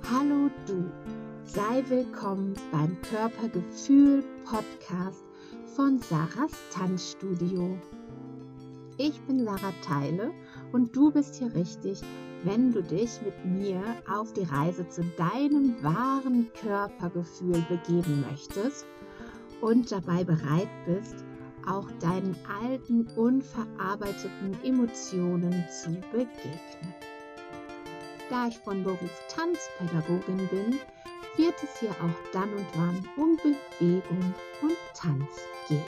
Hallo du, sei willkommen beim Körpergefühl-Podcast von Sarahs Tanzstudio. Ich bin Sarah Theile und du bist hier richtig, wenn du dich mit mir auf die Reise zu deinem wahren Körpergefühl begeben möchtest und dabei bereit bist, auch deinen alten, unverarbeiteten Emotionen zu begegnen. Da ich von Beruf Tanzpädagogin bin, wird es hier auch dann und wann um Bewegung und Tanz gehen.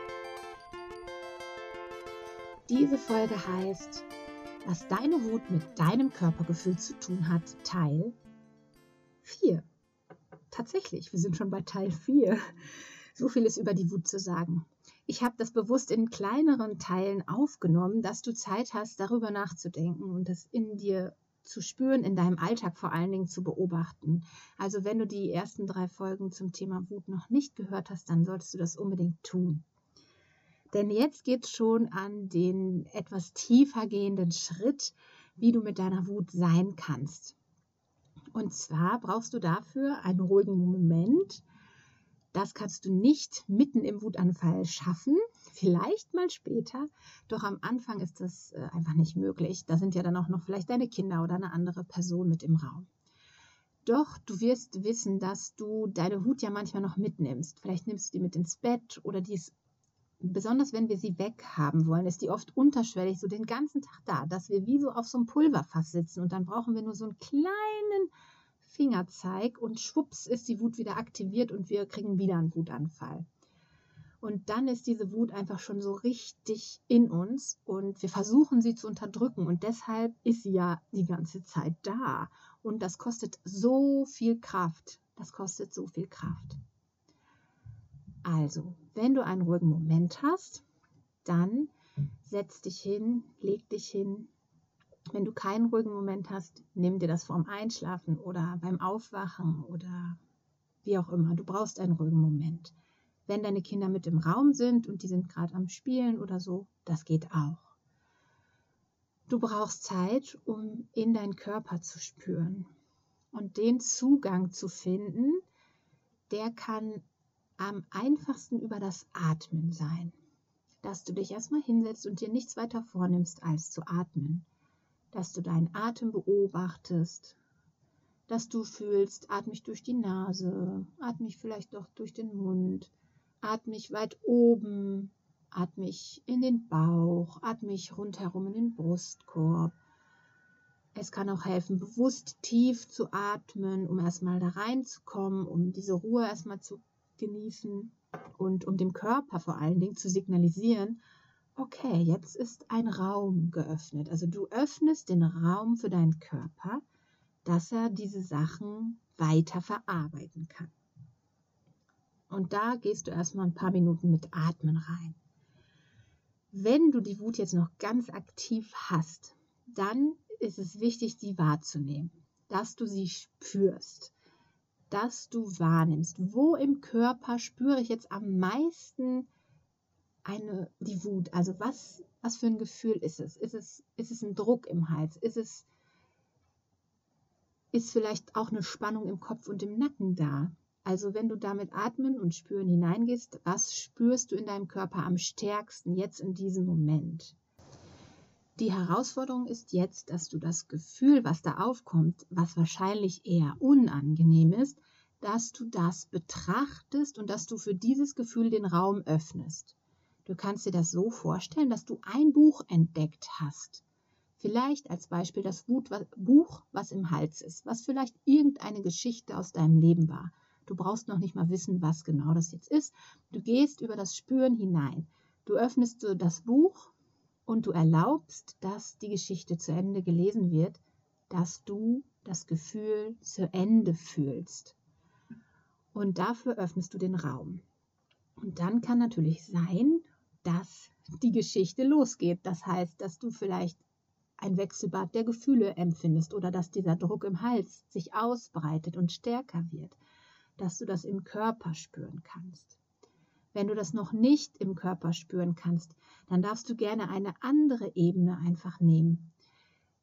Diese Folge heißt, was deine Wut mit deinem Körpergefühl zu tun hat, Teil 4. Tatsächlich, wir sind schon bei Teil 4. So viel ist über die Wut zu sagen. Ich habe das bewusst in kleineren Teilen aufgenommen, dass du Zeit hast, darüber nachzudenken und das in dir zu spüren, in deinem Alltag vor allen Dingen zu beobachten. Also wenn du die ersten 3 Folgen zum Thema Wut noch nicht gehört hast, dann solltest du das unbedingt tun. Denn jetzt geht es schon an den etwas tiefer gehenden Schritt, wie du mit deiner Wut sein kannst. Und zwar brauchst du dafür einen ruhigen Moment. Das kannst du nicht mitten im Wutanfall schaffen, vielleicht mal später, doch am Anfang ist das einfach nicht möglich. Da sind ja dann auch noch vielleicht deine Kinder oder eine andere Person mit im Raum. Doch du wirst wissen, dass du deine Wut ja manchmal noch mitnimmst. Vielleicht nimmst du die mit ins Bett oder die ist, besonders wenn wir sie weghaben wollen, ist die oft unterschwellig so den ganzen Tag da, dass wir wie so auf so einem Pulverfass sitzen und dann brauchen wir nur so einen kleinen Fingerzeig und schwupps ist die Wut wieder aktiviert und wir kriegen wieder einen Wutanfall. Und dann ist diese Wut einfach schon so richtig in uns und wir versuchen sie zu unterdrücken und deshalb ist sie ja die ganze Zeit da und das kostet so viel Kraft. Also, wenn du einen ruhigen Moment hast, dann setz dich hin, leg dich hin. Wenn du keinen ruhigen Moment hast, nimm dir das vorm Einschlafen oder beim Aufwachen oder wie auch immer. Du brauchst einen ruhigen Moment. Wenn deine Kinder mit im Raum sind und die sind gerade am Spielen oder so, das geht auch. Du brauchst Zeit, um in deinen Körper zu spüren und den Zugang zu finden, der kann am einfachsten über das Atmen sein. Dass du dich erstmal hinsetzt und dir nichts weiter vornimmst, als zu atmen. Dass du deinen Atem beobachtest, dass du fühlst, atme ich durch die Nase, atme ich vielleicht doch durch den Mund, atme ich weit oben, atme ich in den Bauch, atme ich rundherum in den Brustkorb. Es kann auch helfen, bewusst tief zu atmen, um erstmal da reinzukommen, um diese Ruhe erstmal zu genießen und um dem Körper vor allen Dingen zu signalisieren, okay, jetzt ist ein Raum geöffnet. Also du öffnest den Raum für deinen Körper, dass er diese Sachen weiter verarbeiten kann. Und da gehst du erstmal ein paar Minuten mit Atmen rein. Wenn du die Wut jetzt noch ganz aktiv hast, dann ist es wichtig, sie wahrzunehmen, dass du sie spürst, dass du wahrnimmst. Wo im Körper spüre ich jetzt am meisten die Wut? Also was für ein Gefühl ist es? Ist es ein Druck im Hals? Ist vielleicht auch eine Spannung im Kopf und im Nacken da? Also wenn du da mit Atmen und Spüren hineingehst, was spürst du in deinem Körper am stärksten jetzt in diesem Moment? Die Herausforderung ist jetzt, dass du das Gefühl, was da aufkommt, was wahrscheinlich eher unangenehm ist, dass du das betrachtest und dass du für dieses Gefühl den Raum öffnest. Du kannst dir das so vorstellen, dass du ein Buch entdeckt hast. Vielleicht als Beispiel das Buch, was im Hals ist, was vielleicht irgendeine Geschichte aus deinem Leben war. Du brauchst noch nicht mal wissen, was genau das jetzt ist. Du gehst über das Spüren hinein. Du öffnest so das Buch und du erlaubst, dass die Geschichte zu Ende gelesen wird, dass du das Gefühl zu Ende fühlst. Und dafür öffnest du den Raum. Und dann kann natürlich sein, dass die Geschichte losgeht. Das heißt, dass du vielleicht ein Wechselbad der Gefühle empfindest oder dass dieser Druck im Hals sich ausbreitet und stärker wird, dass du das im Körper spüren kannst. Wenn du das noch nicht im Körper spüren kannst, dann darfst du gerne eine andere Ebene einfach nehmen.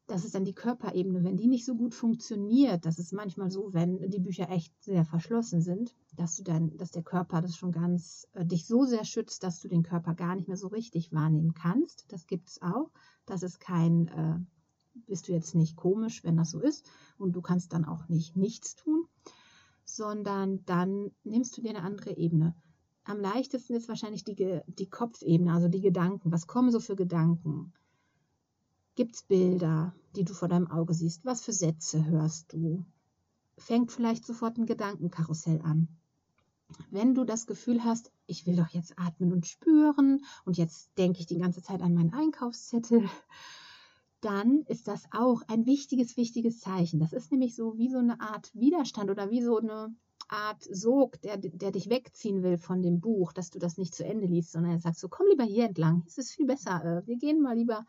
Das ist dann die Körperebene. Wenn die nicht so gut funktioniert, das ist manchmal so, wenn die Bücher echt sehr verschlossen sind, dass der Körper das schon ganz dich so sehr schützt, dass du den Körper gar nicht mehr so richtig wahrnehmen kannst. Das gibt es auch. Das ist bist du jetzt nicht komisch, wenn das so ist, und du kannst dann auch nicht nichts tun, sondern dann nimmst du dir eine andere Ebene. Am leichtesten ist wahrscheinlich die Kopfebene, also die Gedanken. Was kommen so für Gedanken? Gibt es Bilder, die du vor deinem Auge siehst? Was für Sätze hörst du? Fängt vielleicht sofort ein Gedankenkarussell an. Wenn du das Gefühl hast, ich will doch jetzt atmen und spüren und jetzt denke ich die ganze Zeit an meinen Einkaufszettel, dann ist das auch ein wichtiges Zeichen. Das ist nämlich so wie so eine Art Widerstand oder wie so eine Art Sog, der dich wegziehen will von dem Buch, dass du das nicht zu Ende liest, sondern er sagt so, komm lieber hier entlang, es ist viel besser, wir gehen mal lieber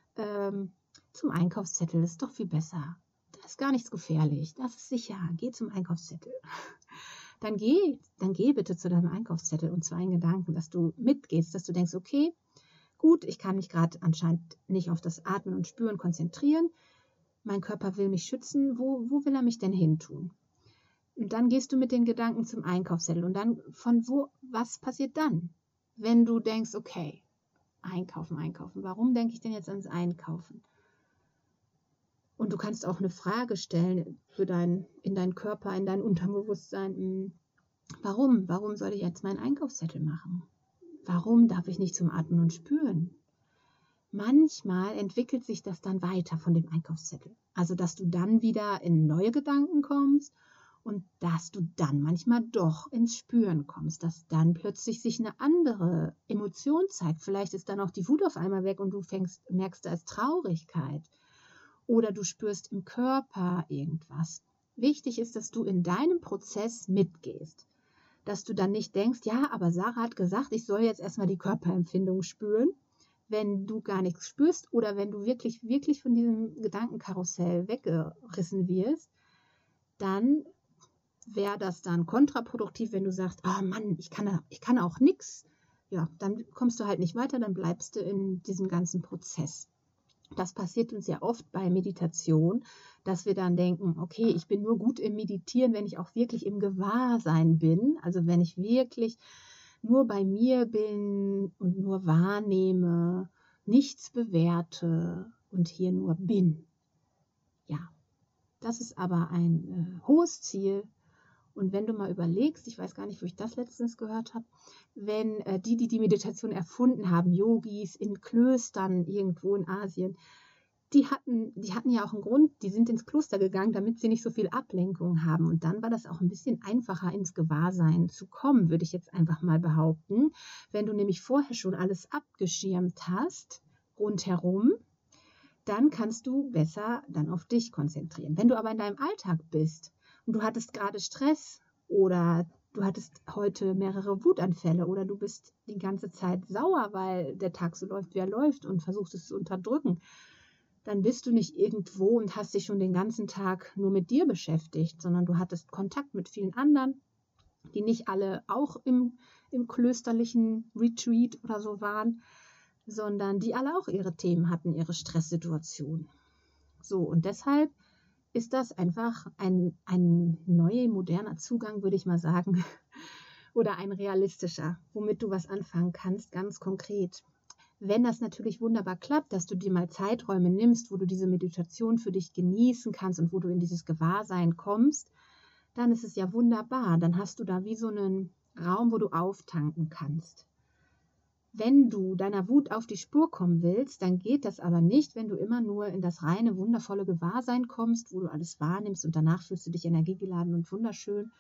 zum Einkaufszettel, das ist doch viel besser. Da ist gar nichts gefährlich, das ist sicher, geh zum Einkaufszettel. Dann geh bitte zu deinem Einkaufszettel, und zwar in Gedanken, dass du mitgehst, dass du denkst, okay, gut, ich kann mich gerade anscheinend nicht auf das Atmen und Spüren konzentrieren, mein Körper will mich schützen, wo will er mich denn hin tun? Und dann gehst du mit den Gedanken zum Einkaufszettel, und dann was passiert dann, wenn du denkst, okay, Einkaufen. Warum denke ich denn jetzt ans Einkaufen? Und du kannst auch eine Frage stellen in deinen Körper, in dein Unterbewusstsein. Warum soll ich jetzt meinen Einkaufszettel machen? Warum darf ich nicht zum Atmen und Spüren? Manchmal entwickelt sich das dann weiter von dem Einkaufszettel. Also, dass du dann wieder in neue Gedanken kommst und dass du dann manchmal doch ins Spüren kommst, dass dann plötzlich sich eine andere Emotion zeigt. Vielleicht ist dann auch die Wut auf einmal weg und du merkst, da ist Traurigkeit. Oder du spürst im Körper irgendwas. Wichtig ist, dass du in deinem Prozess mitgehst. Dass du dann nicht denkst, ja, aber Sarah hat gesagt, ich soll jetzt erstmal die Körperempfindung spüren. Wenn du gar nichts spürst oder wenn du wirklich von diesem Gedankenkarussell weggerissen wirst, dann wäre das dann kontraproduktiv, wenn du sagst, ah Mann, ich kann auch nichts. Ja, dann kommst du halt nicht weiter, dann bleibst du in diesem ganzen Prozess. Das passiert uns ja oft bei Meditation, dass wir dann denken, okay, ich bin nur gut im Meditieren, wenn ich auch wirklich im Gewahrsein bin, also wenn ich wirklich nur bei mir bin und nur wahrnehme, nichts bewerte und hier nur bin. Ja, das ist aber ein hohes Ziel. Und wenn du mal überlegst, ich weiß gar nicht, wo ich das letztens gehört habe, wenn die Meditation erfunden haben, Yogis in Klöstern irgendwo in Asien, die hatten ja auch einen Grund, die sind ins Kloster gegangen, damit sie nicht so viel Ablenkung haben. Und dann war das auch ein bisschen einfacher, ins Gewahrsein zu kommen, würde ich jetzt einfach mal behaupten. Wenn du nämlich vorher schon alles abgeschirmt hast, rundherum, dann kannst du besser dann auf dich konzentrieren. Wenn du aber in deinem Alltag bist und du hattest gerade Stress oder du hattest heute mehrere Wutanfälle oder du bist die ganze Zeit sauer, weil der Tag so läuft, wie er läuft, und versuchst es zu unterdrücken, dann bist du nicht irgendwo und hast dich schon den ganzen Tag nur mit dir beschäftigt, sondern du hattest Kontakt mit vielen anderen, die nicht alle auch im klösterlichen Retreat oder so waren, sondern die alle auch ihre Themen hatten, ihre Stresssituation. So, und deshalb ist das einfach ein neuer, moderner Zugang, würde ich mal sagen, oder ein realistischer, womit du was anfangen kannst, ganz konkret. Wenn das natürlich wunderbar klappt, dass du dir mal Zeiträume nimmst, wo du diese Meditation für dich genießen kannst und wo du in dieses Gewahrsein kommst, dann ist es ja wunderbar. Dann hast du da wie so einen Raum, wo du auftanken kannst. Wenn du deiner Wut auf die Spur kommen willst, dann geht das aber nicht, wenn du immer nur in das reine, wundervolle Gewahrsein kommst, wo du alles wahrnimmst und danach fühlst du dich energiegeladen und wunderschön,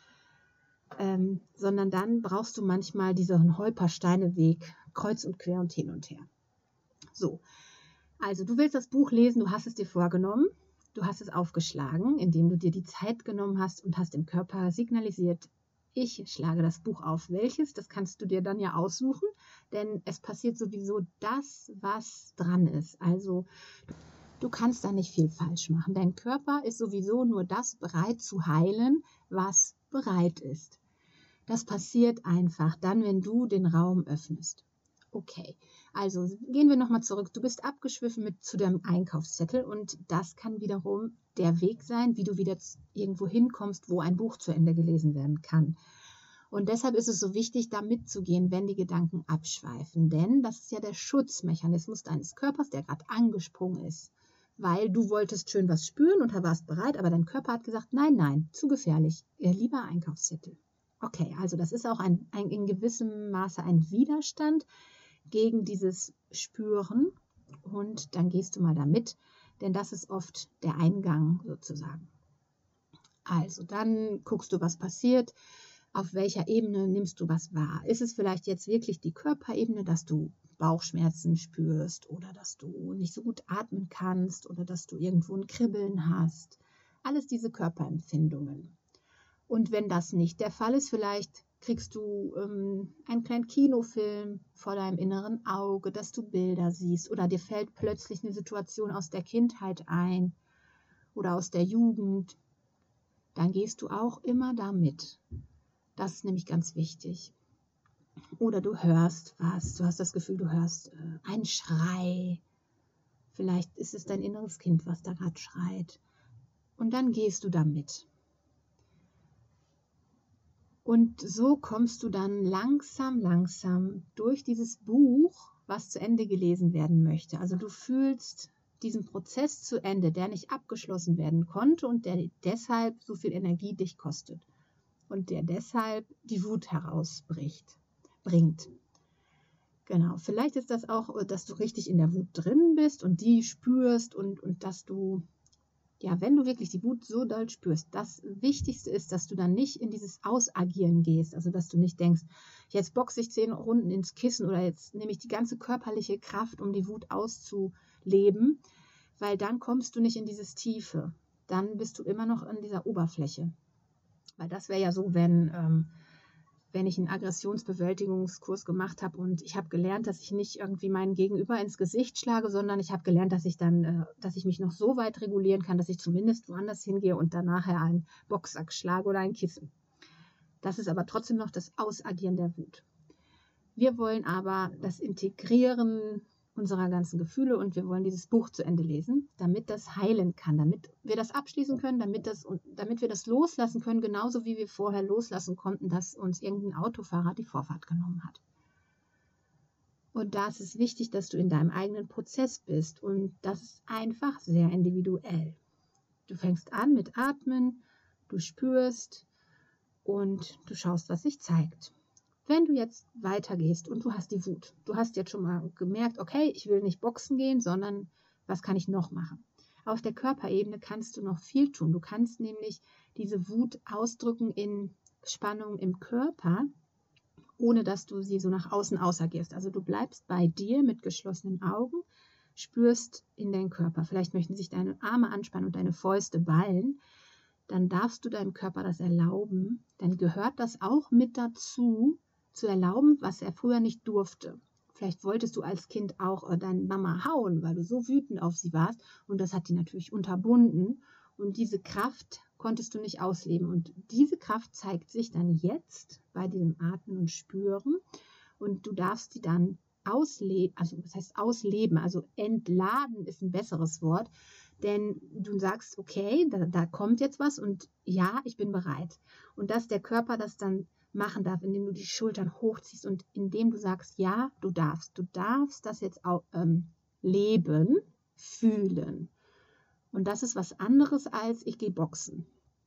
sondern dann brauchst du manchmal diesen Holpersteineweg, kreuz und quer und hin und her. So, also du willst das Buch lesen, du hast es dir vorgenommen, du hast es aufgeschlagen, indem du dir die Zeit genommen hast und hast im Körper signalisiert, ich schlage das Buch auf. Welches? Das kannst du dir dann ja aussuchen, denn es passiert sowieso das, was dran ist. Also du kannst da nicht viel falsch machen. Dein Körper ist sowieso nur das bereit zu heilen, was bereit ist. Das passiert einfach dann, wenn du den Raum öffnest. Okay, Also gehen wir nochmal zurück. Du bist abgeschwiffen zu deinem Einkaufszettel und das kann wiederum der Weg sein, wie du wieder irgendwo hinkommst, wo ein Buch zu Ende gelesen werden kann. Und deshalb ist es so wichtig, da mitzugehen, wenn die Gedanken abschweifen. Denn das ist ja der Schutzmechanismus deines Körpers, der gerade angesprungen ist. Weil du wolltest schön was spüren und warst bereit, aber dein Körper hat gesagt, nein, nein, zu gefährlich, lieber Einkaufszettel. Okay, also das ist auch in gewissem Maße ein Widerstand gegen dieses Spüren und dann gehst du mal da mit, denn das ist oft der Eingang sozusagen. Also dann guckst du, was passiert, auf welcher Ebene nimmst du was wahr. Ist es vielleicht jetzt wirklich die Körperebene, dass du Bauchschmerzen spürst oder dass du nicht so gut atmen kannst oder dass du irgendwo ein Kribbeln hast? Alles diese Körperempfindungen. Und wenn das nicht der Fall ist, vielleicht kriegst du einen kleinen Kinofilm vor deinem inneren Auge, dass du Bilder siehst oder dir fällt plötzlich eine Situation aus der Kindheit ein oder aus der Jugend. Dann gehst du auch immer da mit. Das ist nämlich ganz wichtig. Oder du hörst was, du hast das Gefühl, du hörst einen Schrei. Vielleicht ist es dein inneres Kind, was da gerade schreit. Und dann gehst du da mit. Und so kommst du dann langsam durch dieses Buch, was zu Ende gelesen werden möchte. Also du fühlst diesen Prozess zu Ende, der nicht abgeschlossen werden konnte und der deshalb so viel Energie dich kostet und der deshalb die Wut bringt. Genau, vielleicht ist das auch, dass du richtig in der Wut drin bist und die spürst und dass du, ja, wenn du wirklich die Wut so doll spürst, das Wichtigste ist, dass du dann nicht in dieses Ausagieren gehst, also dass du nicht denkst, jetzt boxe ich 10 Runden ins Kissen oder jetzt nehme ich die ganze körperliche Kraft, um die Wut auszuleben, weil dann kommst du nicht in dieses Tiefe, dann bist du immer noch an dieser Oberfläche, weil das wäre ja so, wenn ich einen Aggressionsbewältigungskurs gemacht habe und ich habe gelernt, dass ich nicht irgendwie meinen Gegenüber ins Gesicht schlage, sondern ich habe gelernt, dass ich mich noch so weit regulieren kann, dass ich zumindest woanders hingehe und dann nachher einen Boxsack schlage oder ein Kissen. Das ist aber trotzdem noch das Ausagieren der Wut. Wir wollen aber das Integrieren unserer ganzen Gefühle und wir wollen dieses Buch zu Ende lesen, damit das heilen kann, damit wir das abschließen können, damit wir das loslassen können, genauso wie wir vorher loslassen konnten, dass uns irgendein Autofahrer die Vorfahrt genommen hat. Und da ist es wichtig, dass du in deinem eigenen Prozess bist und das ist einfach sehr individuell. Du fängst an mit Atmen, du spürst und du schaust, was sich zeigt. Wenn du jetzt weitergehst und du hast die Wut, du hast jetzt schon mal gemerkt, okay, ich will nicht boxen gehen, sondern was kann ich noch machen? Auf der Körperebene kannst du noch viel tun. Du kannst nämlich diese Wut ausdrücken in Spannung im Körper, ohne dass du sie so nach außen ausagierst. Also du bleibst bei dir mit geschlossenen Augen, spürst in deinen Körper. Vielleicht möchten sich deine Arme anspannen und deine Fäuste ballen. Dann darfst du deinem Körper das erlauben. Dann gehört das auch mit dazu, zu erlauben, was er früher nicht durfte. Vielleicht wolltest du als Kind auch deine Mama hauen, weil du so wütend auf sie warst und das hat die natürlich unterbunden und diese Kraft konntest du nicht ausleben und diese Kraft zeigt sich dann jetzt bei diesem Atmen und Spüren und du darfst sie dann ausleben, also das heißt ausleben, also entladen ist ein besseres Wort, denn du sagst, okay, da kommt jetzt was und ja, ich bin bereit und dass der Körper das dann machen darf, indem du die Schultern hochziehst und indem du sagst, ja, du darfst das jetzt auch leben, fühlen. Und das ist was anderes als ich gehe boxen.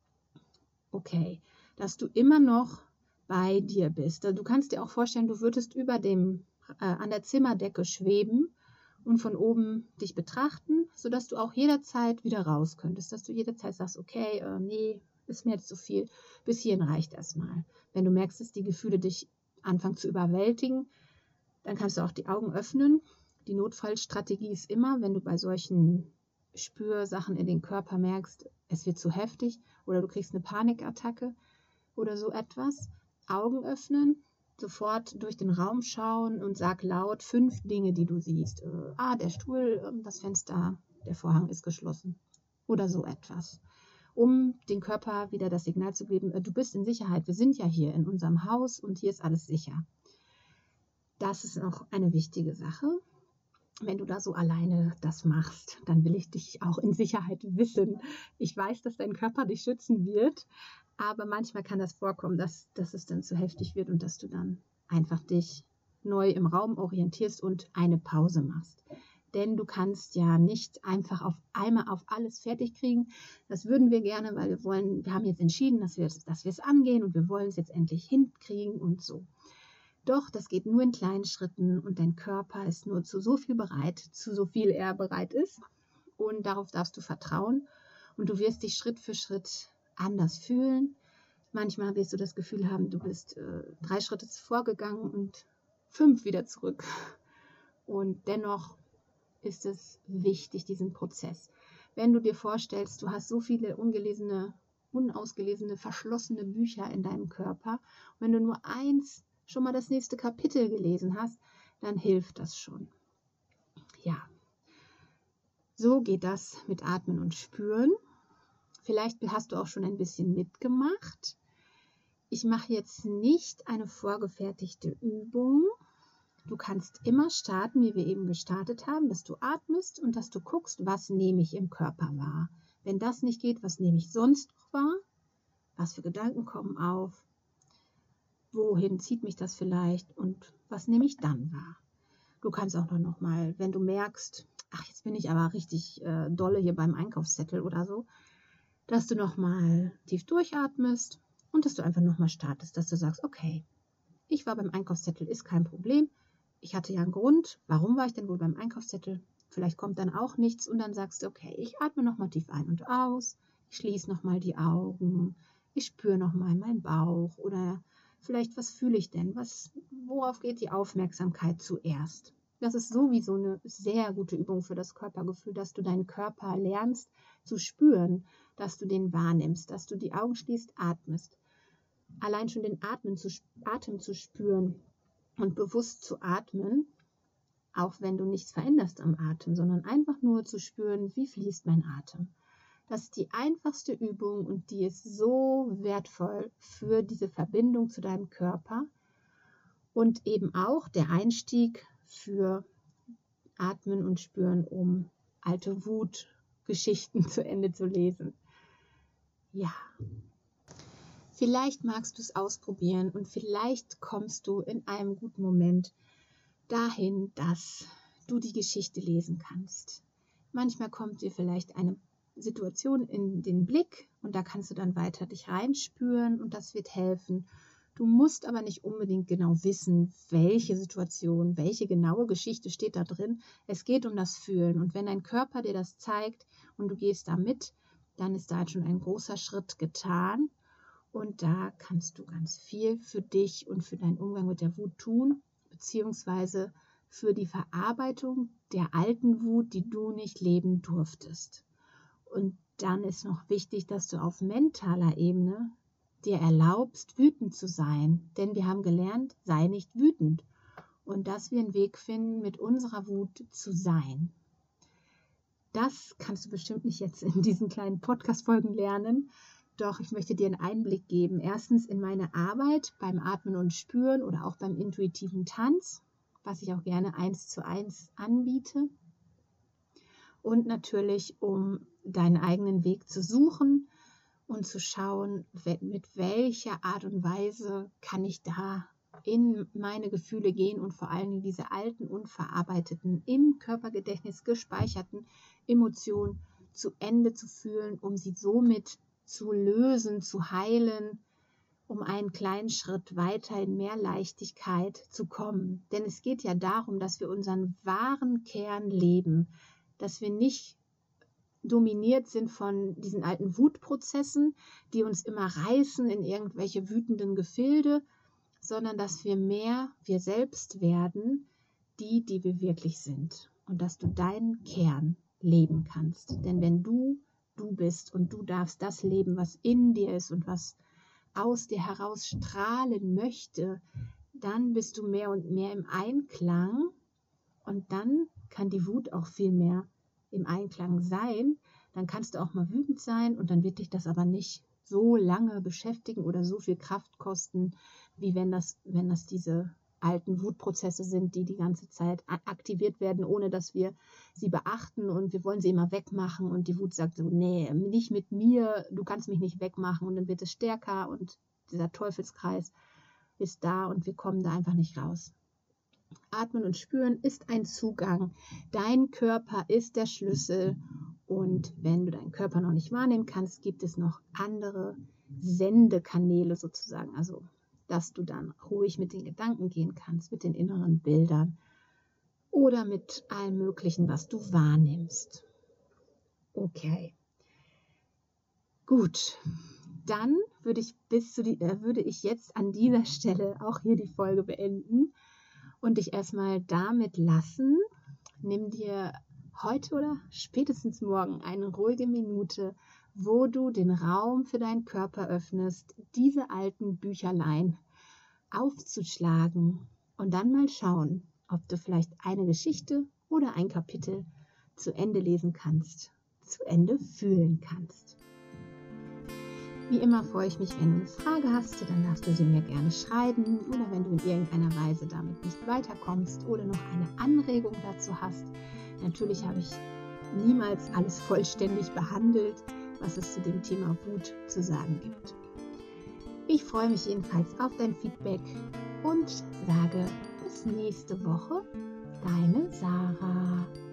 Okay, dass du immer noch bei dir bist. Du kannst dir auch vorstellen, du würdest über an der Zimmerdecke schweben und von oben dich betrachten, sodass du auch jederzeit wieder raus könntest, dass du jederzeit sagst, okay, nee, ist mir jetzt zu viel, bis hierhin reicht erstmal. Wenn du merkst, dass die Gefühle dich anfangen zu überwältigen, dann kannst du auch die Augen öffnen. Die Notfallstrategie ist immer, wenn du bei solchen Spürsachen in den Körper merkst, es wird zu heftig oder du kriegst eine Panikattacke oder so etwas, Augen öffnen, sofort durch den Raum schauen und sag laut 5 Dinge, die du siehst. Der Stuhl, das Fenster, der Vorhang ist geschlossen oder so etwas. Um dem Körper wieder das Signal zu geben, du bist in Sicherheit, wir sind ja hier in unserem Haus und hier ist alles sicher. das ist auch eine wichtige Sache. Wenn du da so alleine das machst, dann will ich dich auch in Sicherheit wissen. Ich weiß, dass dein Körper dich schützen wird, aber manchmal kann das vorkommen, dass es dann zu heftig wird und dass du dann einfach dich neu im Raum orientierst und eine Pause machst. Denn du kannst ja nicht einfach auf einmal auf alles fertig kriegen. Das würden wir gerne, weil wir haben jetzt entschieden, dass wir es angehen und wir wollen es jetzt endlich hinkriegen und so. Doch, das geht nur in kleinen Schritten und dein Körper ist nur zu so viel bereit, zu so viel er bereit ist. Und darauf darfst du vertrauen und du wirst dich Schritt für Schritt anders fühlen. Manchmal wirst du das Gefühl haben, du bist 3 Schritte vorgegangen und 5 wieder zurück. Und dennoch ist es wichtig, diesen Prozess. Wenn du dir vorstellst, du hast so viele unausgelesene, verschlossene Bücher in deinem Körper, und wenn du nur eins schon mal das nächste Kapitel gelesen hast, dann hilft das schon. Ja, so geht das mit Atmen und Spüren. Vielleicht hast du auch schon ein bisschen mitgemacht. Ich mache jetzt nicht eine vorgefertigte Übung. Du kannst immer starten, wie wir eben gestartet haben, dass du atmest und dass du guckst, was nehme ich im Körper wahr. Wenn das nicht geht, was nehme ich sonst noch wahr? Was für Gedanken kommen auf? Wohin zieht mich das vielleicht und was nehme ich dann wahr? Du kannst auch noch mal, wenn du merkst, ach, jetzt bin ich aber richtig dolle hier beim Einkaufszettel oder so, dass du noch mal tief durchatmest und dass du einfach noch mal startest, dass du sagst, okay, ich war beim Einkaufszettel, ist kein Problem. Ich hatte ja einen Grund, warum war ich denn wohl beim Einkaufszettel? Vielleicht kommt dann auch nichts und dann sagst du, okay, ich atme noch mal tief ein und aus, ich schließe noch mal die Augen, ich spüre noch mal meinen Bauch oder vielleicht, was fühle ich denn? Worauf geht die Aufmerksamkeit zuerst? Das ist sowieso eine sehr gute Übung für das Körpergefühl, dass du deinen Körper lernst zu spüren, dass du den wahrnimmst, dass du die Augen schließt, atmest. Allein schon den Atem zu spüren und bewusst zu atmen, auch wenn du nichts veränderst am Atem, sondern einfach nur zu spüren, wie fließt mein Atem. Das ist die einfachste Übung und die ist so wertvoll für diese Verbindung zu deinem Körper und eben auch der Einstieg für Atmen und Spüren, um alte Wutgeschichten zu Ende zu lesen. Ja, vielleicht magst du es ausprobieren und vielleicht kommst du in einem guten Moment dahin, dass du die Geschichte lesen kannst. Manchmal kommt dir vielleicht eine Situation in den Blick und da kannst du dann weiter dich reinspüren und das wird helfen. Du musst aber nicht unbedingt genau wissen, welche Situation, welche genaue Geschichte steht da drin. Es geht um das Fühlen und wenn dein Körper dir das zeigt und du gehst da mit, dann ist da schon ein großer Schritt getan und da kannst du ganz viel für dich und für deinen Umgang mit der Wut tun, beziehungsweise für die Verarbeitung der alten Wut, die du nicht leben durftest. Und dann ist noch wichtig, dass du auf mentaler Ebene dir erlaubst, wütend zu sein. Denn wir haben gelernt, sei nicht wütend. Und dass wir einen Weg finden, mit unserer Wut zu sein. Das kannst du bestimmt nicht jetzt in diesen kleinen Podcast-Folgen lernen. Doch ich möchte dir einen Einblick geben. Erstens in meine Arbeit beim Atmen und Spüren oder auch beim intuitiven Tanz, was ich auch gerne 1:1 anbiete. Und natürlich, um deinen eigenen Weg zu suchen und zu schauen, mit welcher Art und Weise kann ich da in meine Gefühle gehen und vor allen Dingen diese alten, unverarbeiteten, im Körpergedächtnis gespeicherten Emotionen zu Ende zu fühlen, um sie somit zu lösen, zu heilen, um einen kleinen Schritt weiter in mehr Leichtigkeit zu kommen. Denn es geht ja darum, dass wir unseren wahren Kern leben, dass wir nicht dominiert sind von diesen alten Wutprozessen, die uns immer reißen in irgendwelche wütenden Gefilde, sondern dass wir mehr wir selbst werden, die wir wirklich sind. Und dass du deinen Kern leben kannst. Denn wenn du bist und du darfst das leben, was in dir ist und was aus dir heraus strahlen möchte, dann bist du mehr und mehr im Einklang und dann kann die Wut auch viel mehr im Einklang sein. Dann kannst du auch mal wütend sein und dann wird dich das aber nicht so lange beschäftigen oder so viel Kraft kosten, wie wenn das diese alten Wutprozesse sind, die die ganze Zeit aktiviert werden, ohne dass wir sie beachten, und wir wollen sie immer wegmachen und die Wut sagt so, nee, nicht mit mir, du kannst mich nicht wegmachen, und dann wird es stärker und dieser Teufelskreis ist da und wir kommen da einfach nicht raus. Atmen und spüren ist ein Zugang. Dein Körper ist der Schlüssel, und wenn du deinen Körper noch nicht wahrnehmen kannst, gibt es noch andere Sendekanäle sozusagen, also dass du dann ruhig mit den Gedanken gehen kannst, mit den inneren Bildern oder mit allem Möglichen, was du wahrnimmst. Okay, gut. Dann würde ich jetzt an dieser Stelle auch hier die Folge beenden und dich erstmal damit lassen. Nimm dir heute oder spätestens morgen eine ruhige Minute, wo du den Raum für deinen Körper öffnest, diese alten Bücherlein aufzuschlagen und dann mal schauen, ob du vielleicht eine Geschichte oder ein Kapitel zu Ende lesen kannst, zu Ende fühlen kannst. Wie immer freue ich mich, wenn du eine Frage hast, dann darfst du sie mir gerne schreiben, oder wenn du in irgendeiner Weise damit nicht weiterkommst oder noch eine Anregung dazu hast. Natürlich habe ich niemals alles vollständig behandelt, was es zu dem Thema Wut zu sagen gibt. Ich freue mich jedenfalls auf dein Feedback und sage bis nächste Woche, deine Sarah.